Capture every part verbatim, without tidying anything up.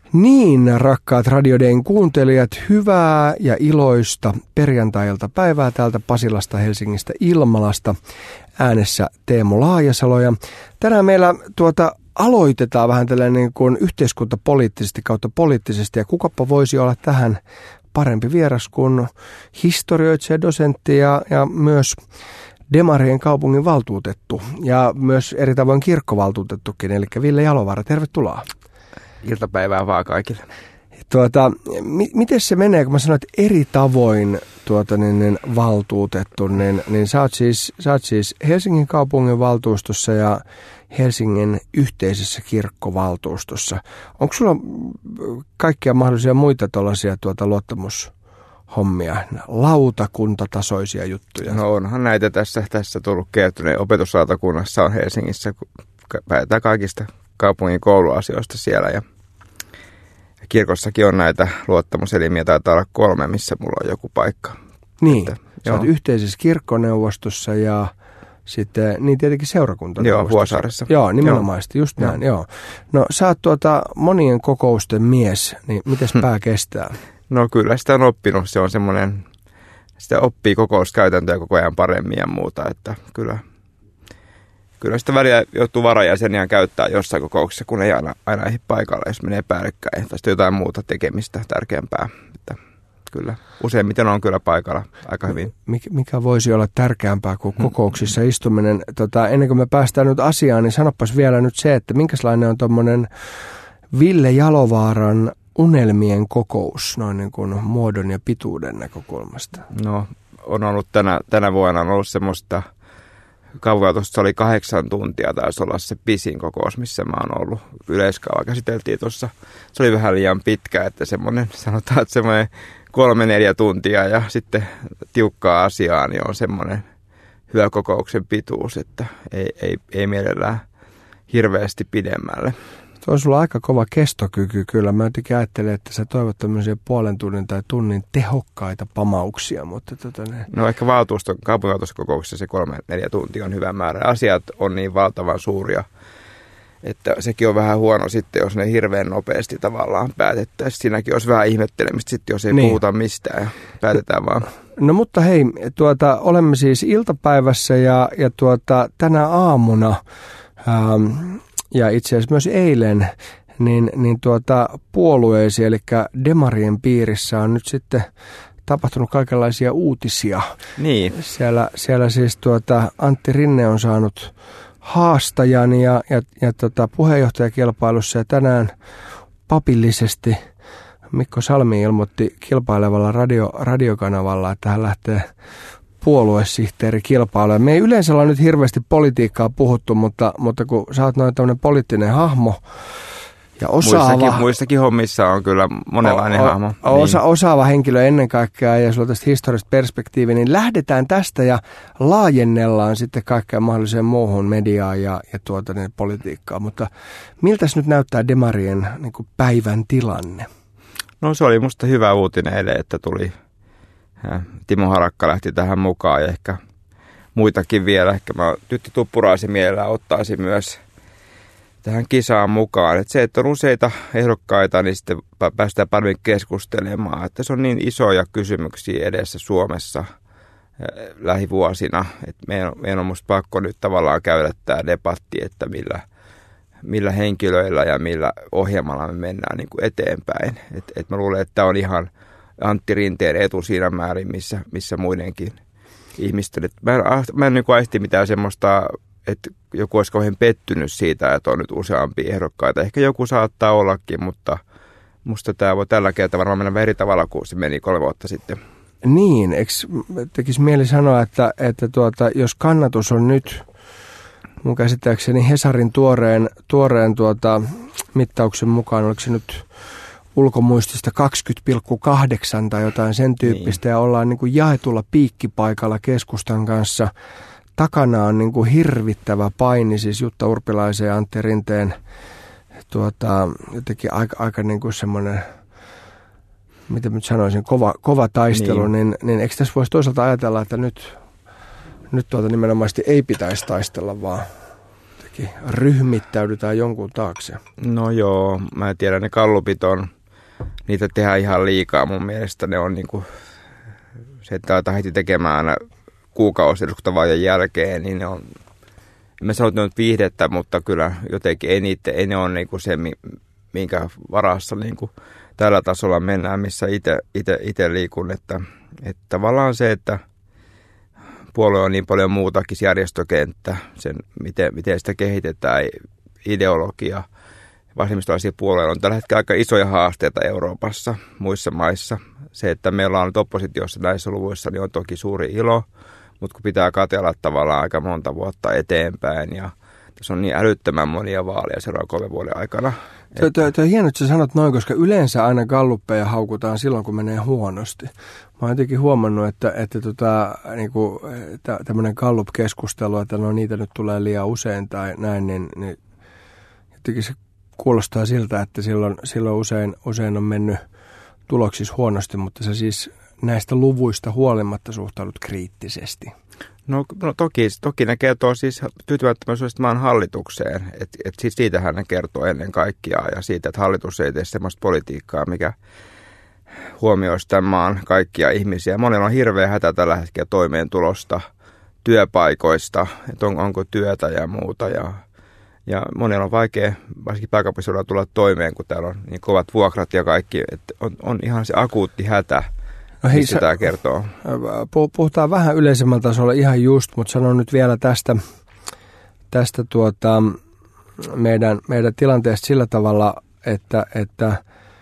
Niin, rakkaat Radio Dayn kuuntelijat, hyvää ja iloista perjantai-ilta päivää täältä Pasilasta, Helsingistä, Ilmalasta. Äänessä Teemu Laajasalo. Ja tänään meillä tuota aloitetaan vähän tällainen niin kuin yhteiskuntapoliittisesti kautta poliittisesti. Ja kukapa voisi olla tähän parempi vieras kuin historioitsija, dosentti ja, ja myös Demarien kaupungin valtuutettu ja myös eri tavoin kirkkovaltuutettukin, eli Ville Jalovaara. Tervetuloa. Iltapäivää vaan kaikille. Tuota, mi- miten se menee, kun mä sanoin, että eri tavoin tuota, niin, niin, valtuutettu, niin, niin sä, oot siis, sä oot siis Helsingin kaupungin valtuustossa ja Helsingin yhteisessä kirkkovaltuustossa. Onko sulla kaikkia mahdollisia muita tuollaisia tuota, luottamushommia, lautakuntatasoisia juttuja? No onhan näitä tässä, tässä tullut kertyneen. Opetuslautakunnassa on Helsingissä, päätetään kaikista kaupungin kouluasioista siellä ja kirkossakin on näitä luottamuselimiä, taitaa olla kolme, missä mulla on joku paikka. Niin, että, sä oot yhteisessä kirkkoneuvostossa ja sitten, niin tietenkin seurakuntaneuvostossa. Joo, Vuosaaressa. Joo, nimenomaisesti, just näin, joo. joo. No sä oot tuota monien kokousten mies, niin mites hmm. pää kestää? No kyllä sitä on oppinut, se on semmoinen, sitä oppii kokouskäytäntöjä koko ajan paremmin ja muuta, että kyllä. Kyllä sitä välillä joutuu varajäseniä käyttää jossain kokouksessa, kun ei aina, aina ehdi paikalle, jos menee päällekkäin. Tai jotain muuta tekemistä tärkeämpää. Että kyllä, useimmiten on kyllä paikalla aika hyvin. Mikä, mikä voisi olla tärkeämpää kuin kokouksissa istuminen? Tota, ennen kuin me päästään nyt asiaan, niin sanopas vielä nyt se, että minkälainen on tuommoinen Ville Jalovaaran unelmien kokous noin niin kuin muodon ja pituuden näkökulmasta? No, on ollut tänä, tänä vuonna on ollut semmoista. Kaupunginvaltuustossa oli kahdeksan tuntia, taisi olla se pisin kokous, missä mä oon ollut. Yleiskaava käsiteltiin tuossa. Se oli vähän liian pitkä, että semmoinen, sanotaan, että semmoinen kolme neljä tuntia ja sitten tiukkaa asiaa, niin on semmoinen hyvä kokouksen pituus, että ei, ei, ei mielellään hirveästi pidemmälle. Tuo on sulla aika kova kestokyky kyllä. Mä jotenkin ajattelen, että sä toivot tämmöisiä puolen tunnin tai tunnin tehokkaita pamauksia, mutta tota ne. No ehkä valtuuston, kaupunginvaltuustokokouksessa se kolme neljä tuntia on hyvä määrä. Asiat on niin valtavan suuria, että sekin on vähän huono sitten, jos ne hirveän nopeasti tavallaan päätettäisiin. Siinäkin olisi vähän ihmettelemistä sitten, jos ei niin puhuta mistään ja päätetään vaan. No mutta hei, tuota, olemme siis iltapäivässä ja, ja tuota, tänä aamuna Ähm, ja itse asiassa myös eilen, niin, niin tuota, puolueisiin, eli Demarien piirissä on nyt sitten tapahtunut kaikenlaisia uutisia. Niin. Siellä, siellä siis tuota, Antti Rinne on saanut haastajan ja, ja, ja tota, puheenjohtajakilpailussa ja tänään papillisesti Mikko Salmi ilmoitti kilpailevalla radio, radiokanavalla, että hän lähtee puoluesihteeri kilpailuun. Me ei yleensä ole nyt hirveästi politiikkaa puhuttu, mutta, mutta kun sä oot noin tämmöinen poliittinen hahmo ja osaava. Muissakin, muissakin hommissa on kyllä monenlainen o, o, hahmo. Osa, niin. Osaava henkilö ennen kaikkea ja sulla on tästä historiallista perspektiiviä, niin lähdetään tästä ja laajennellaan sitten kaikkeen mahdolliseen muuhun mediaan ja, ja tuota, niin, politiikkaan. Mutta miltäs nyt näyttää Demarien niin kuin päivän tilanne? No se oli musta hyvä uutinen eilen, että tuli Timo Harakka lähti tähän mukaan ja ehkä muitakin vielä. Ehkä mä Tytti Tuppuraisen mielellään ottaisin myös tähän kisaan mukaan. Että se, että on useita ehdokkaita, niin sitten päästään paremmin keskustelemaan. Että se on niin isoja kysymyksiä edessä Suomessa lähivuosina. Että meidän, meidän on musta pakko nyt tavallaan käydä tämä debatti, että millä, millä henkilöillä ja millä ohjelmalla me mennään niin kuin eteenpäin. Että et mä luulen, että tämä on ihan Antti Rinteen etu siinä määrin, missä, missä muidenkin ihmisten. Et mä en, mä en niin kuin aisti mitään semmoista, että joku olisi kauhean pettynyt siitä, että on nyt useampia ehdokkaita. Ehkä joku saattaa ollakin, mutta musta tämä voi tällä kertaa varmaan mennä eri tavalla kuin se meni kolme vuotta sitten. Niin, eikö tekisi mieli sanoa, että, että tuota, jos kannatus on nyt, mun käsittääkseni Hesarin tuoreen, tuoreen tuota, mittauksen mukaan, oliko se nyt ulkomuistista kaksikymmentä pilkku kahdeksan tai jotain sen tyyppistä, niin. Ja ollaan niin kuin jaetulla piikkipaikalla keskustan kanssa. Takana on niin kuin hirvittävä paini, siis Jutta Urpilaisen ja Antti Rinteen tuota, jotenkin aika, aika niin kuin semmoinen, mitä nyt sanoisin, kova, kova taistelu, niin. Niin, niin eikö tässä voisi toisaalta ajatella, että nyt, nyt tuota nimenomaisesti ei pitäisi taistella, vaan jotenkin ryhmittäydytään jonkun taakse. No joo, mä tiedän, ne gallupit on, niitä tehdään ihan liikaa mun mielestä. Ne on niinku, se, että aletaan heti tekemään aina kuukausi eduskuntavaalien jälkeen, niin ne on, en mä sano, että ne on viihdettä, mutta kyllä jotenkin ei, niitä, ei ne ole niinku se, minkä varassa niinku tällä tasolla mennään, missä itse liikun. Että, että tavallaan se, että puolue on niin paljon muutakin järjestökenttä, sen, miten, miten sitä kehitetään, ideologia. Vasemmistolaisia puolueilla on tällä hetkellä aika isoja haasteita Euroopassa, muissa maissa. Se, että meillä on nyt oppositiossa näissä luvuissa, niin on toki suuri ilo, mutta kun pitää katsella tavallaan aika monta vuotta eteenpäin ja tässä on niin älyttömän monia vaaleja seuraavan kolmen vuoden aikana. Tuo, tuo, tuo on hienoa, että sä sanot noin, koska yleensä aina galluppeja haukutaan silloin, kun menee huonosti. Mä oon jotenkin huomannut, että, että tota, niinku, tämmöinen gallup-keskustelu, että no niitä nyt tulee liian usein tai näin, niin, niin jotenkin se kuulostaa siltä, että silloin, silloin usein, usein on mennyt tuloksissa huonosti, mutta sä siis näistä luvuista huolimatta suhtaudut kriittisesti. No, no toki, toki ne kertoo siis tyytymättömyydestä maan hallitukseen, että et siis siitähän ne kertoo ennen kaikkea ja siitä, että hallitus ei tee sellaista politiikkaa, mikä huomioisi tämän maan kaikkia ihmisiä. Monella on hirveä hätä tällä hetkellä toimeentulosta, työpaikoista, että on, onko työtä ja muuta ja, ja monella on vaikea, varsinkin pääkaupunkiseudulla tulla toimeen, kun täällä on niin kovat vuokrat ja kaikki, että on, on ihan se akuutti hätä. No hei, mistä tämä kertoo? Puhutaan vähän yleisemmällä tasolla ihan just, mutta sanon nyt vielä tästä, tästä tuota, meidän, meidän tilanteesta sillä tavalla, että, että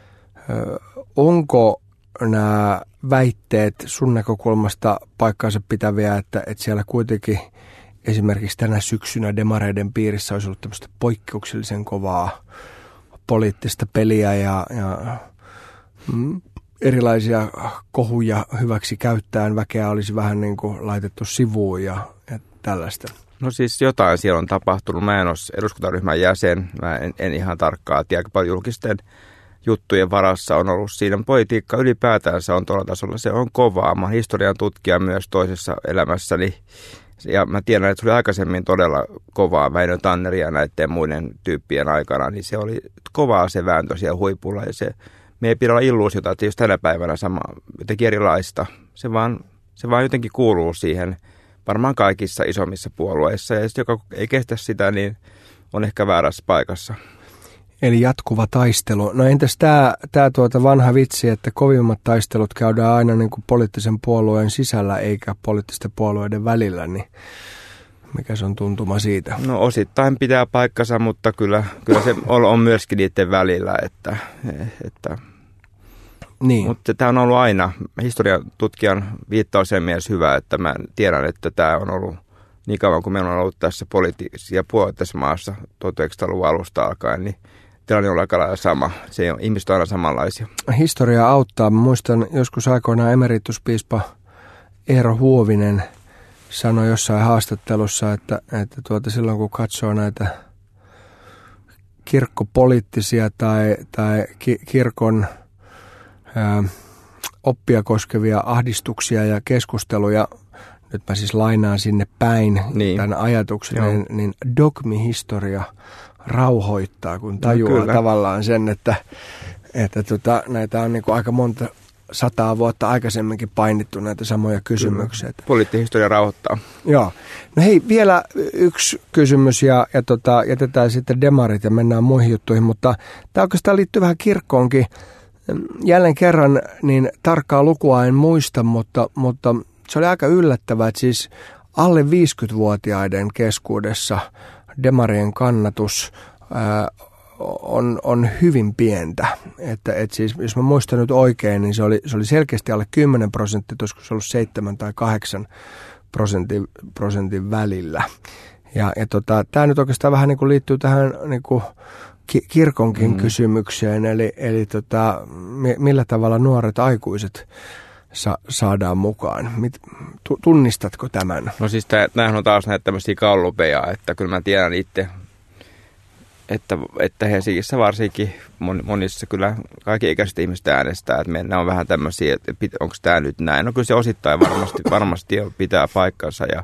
onko nämä väitteet sun näkökulmasta paikkaansa pitäviä, että, että siellä kuitenkin esimerkiksi tänä syksynä demareiden piirissä olisi ollut tämmöistä poikkeuksellisen kovaa poliittista peliä ja, ja mm, erilaisia kohuja hyväksi käyttäen väkeä olisi vähän niin kuin laitettu sivuun ja, ja tällaista. No siis jotain siellä on tapahtunut. Mä en ole eduskuntaryhmän jäsen. Mä en, en ihan tarkkaa tiedä, paljon julkisten juttujen varassa on ollut siinä. Politiikka ylipäätänsä on tuolla tasolla. Se on kovaa. Mä oon historian tutkija myös toisessa elämässäni. Ja mä tiedän, että se oli aikaisemmin todella kovaa Väinö Tanneria näiden muiden tyyppien aikana. Niin se oli kovaa se vääntö siellä huipulla ja se me ei pidä olla illuusiota, että jos tänä päivänä sama, jotenkin erilaista. Se vaan, se vaan jotenkin kuuluu siihen varmaan kaikissa isommissa puolueissa. Ja jos joka ei kestä sitä, niin on ehkä väärässä paikassa. Eli jatkuva taistelu. No entäs tämä tää tuota vanha vitsi, että kovimmat taistelut käydään aina niin kuin poliittisen puolueen sisällä eikä poliittisten puolueiden välillä, niin mikä se on tuntuma siitä? No osittain pitää paikkansa, mutta kyllä, kyllä se on myöskin niiden välillä, että... että niin. Mutta tämä on ollut aina, historian tutkijan viittaus sen mielessä hyvä, että mä tiedän, että tämä on ollut niin kauan kuin meillä on ollut tässä poliittisia puolueita tässä maassa tuhatyhdeksänsataaluvun alusta alkaen, niin tilanne on aika lailla sama. Se on, ihmiset on aina samanlaisia. Historia auttaa. Mä muistan joskus aikoinaan emerituspiispa Eero Huovinen sanoi jossain haastattelussa, että, että tuota, silloin kun katsoo näitä kirkkopoliittisia tai, tai ki, kirkon ää, oppia koskevia ahdistuksia ja keskusteluja, nyt mä siis lainaan sinne päin niin. tämän ajatuksen, niin, niin dogmihistoria rauhoittaa, kun tajuaa no, tavallaan sen, että, että tota, näitä on niin kuin aika monta sataa vuotta aikaisemminkin painittu näitä samoja kysymyksiä. Poliittihistoria rauhoittaa. Joo. No hei, vielä yksi kysymys ja, ja tota, jätetään sitten demarit ja mennään muihin juttuihin, mutta tämä oikeastaan liittyy vähän kirkkoonkin. Jälleen kerran niin tarkkaa lukua en muista, mutta, mutta se oli aika yllättävää, että siis alle viisikymmentävuotiaiden keskuudessa demarien kannatus ää, on, on hyvin pientä. Että, et siis, jos mä muistan nyt oikein, niin se oli, se oli selkeästi alle kymmenen prosenttia, olisiko se ollut seitsemän tai kahdeksan prosentin, prosentin välillä. Ja, ja tota, tämä nyt oikeastaan vähän niin kuin liittyy tähän niin kuin ki- kirkonkin mm. kysymykseen, eli, eli tota, millä tavalla nuoret aikuiset sa- saadaan mukaan. Mit, tunnistatko tämän? No siis nämähän on taas näitä tämmöisiä gallupeja, että kyllä mä tiedän itse, että, että Helsingissä varsinkin monissa kyllä kaikki ikäiset ihmiset äänestää, että meillä on vähän tämmöisiä, että onko tämä nyt näin. No kyllä se osittain varmasti, varmasti pitää paikkansa ja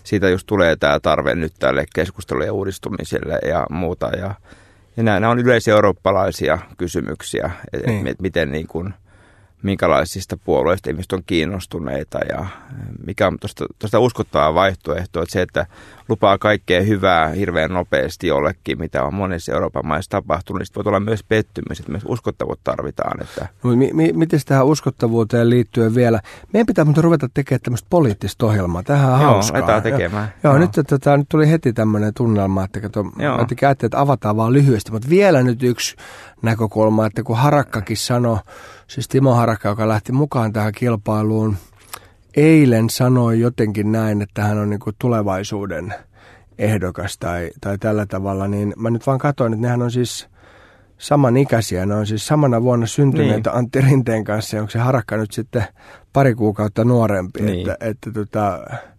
siitä just tulee tämä tarve nyt tälle keskustelulle ja uudistumiselle ja muuta. Ja, ja nämä, nämä on yleisiä eurooppalaisia kysymyksiä, että niin. et, miten niin kuin, minkälaisista puolueista ihmiset on kiinnostuneita ja mikä on tuosta uskottavaa vaihtoehtoa, että se, että lupaa kaikkea hyvää hirveän nopeasti jollekin, mitä on monessa Euroopan maissa tapahtunut, niin voi olla myös pettymys, että myös uskottavuutta tarvitaan. Että... No, mi- mi- miten tähän uskottavuuteen liittyen vielä? Meidän pitää mutta ruveta tekemään tämmöistä poliittista ohjelmaa. Tähän on Joo, hauskaa. aletaan tekemään. Joo, Joo. Nyt, tota, nyt tuli heti tämmöinen tunnelma, että kato, mä että avataan vaan lyhyesti, mutta vielä nyt yksi näkökulma, että kun Harakkakin sanoi, siis Timo Harakka, joka lähti mukaan tähän kilpailuun, eilen sanoi jotenkin näin, että hän on niin kuin tulevaisuuden ehdokas tai, tai tällä tavalla, niin mä nyt vaan katsoin, että nehän on siis samanikäisiä, ne on siis samana vuonna syntyneitä niin. Antti Rinteen kanssa, onko se Harakka nyt sitten pari kuukautta nuorempi, niin. että, että tota,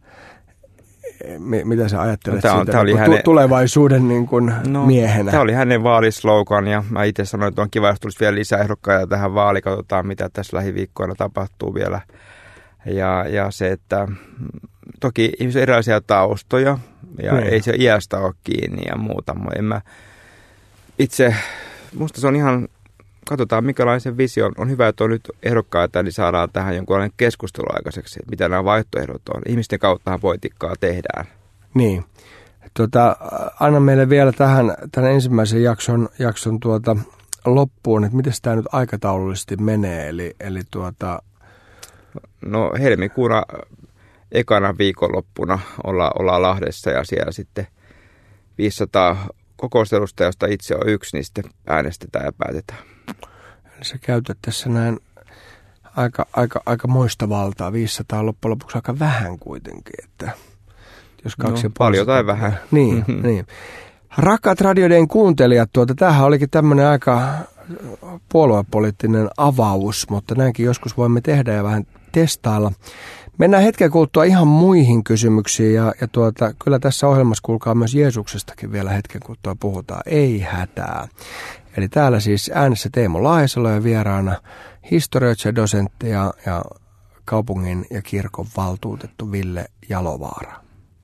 mitä sä ajattelet no, siitä on, niin hänen... tulevaisuuden niin kuin no, miehenä? Tämä oli hänen vaalislogan ja mä itse sanoin, että on kiva, jos tulisi vielä lisää ehdokkaita tähän vaaliin. Katsotaan, mitä tässä lähiviikkoina tapahtuu vielä. Ja, ja se, että toki ihmisiä on erilaisia taustoja ja hmm. ei se iästä ole kiinni ja muuta. En mä itse, musta se on ihan, katsotaan minkälaisen vision. On hyvä, että on nyt ehdokkaita, niin saadaan tähän jonkunlainen keskustelu aikaiseksi, mitä nämä vaihtoehdot on. Ihmisten kauttahan politiikkaa tehdään. Niin. Tota, anna meille vielä tähän tämän ensimmäisen jakson, jakson tuota, loppuun, että miten tämä nyt aikataulullisesti menee. Eli, eli tuota... No helmikuuna ekana viikonloppuna olla, ollaan Lahdessa ja siellä sitten viisisataa kokoustelusta, josta itse on yksi, niin sitten äänestetään ja päätetään. Eli sä käytät tässä näin aika, aika, aika moista valtaa, viisisataa loppujen lopuksi aika vähän kuitenkin, että jos kaksi no, paljon tai vähän. Niin, niin. Rakkaat radioiden kuuntelijat, tuota, tämähän olikin tämmöinen aika puoluepoliittinen avaus, mutta näinkin joskus voimme tehdä ja vähän testailla. Mennään hetken kuluttua ihan muihin kysymyksiin ja, ja tuota, kyllä tässä ohjelmassa kuulkaa myös Jeesuksestakin vielä hetken kuluttua puhutaan. Ei hätää. Eli täällä siis äänessä Teemu Laihesalo ja vieraana historioitsija, dosentti ja, ja kaupungin ja kirkon valtuutettu Ville Jalovaara.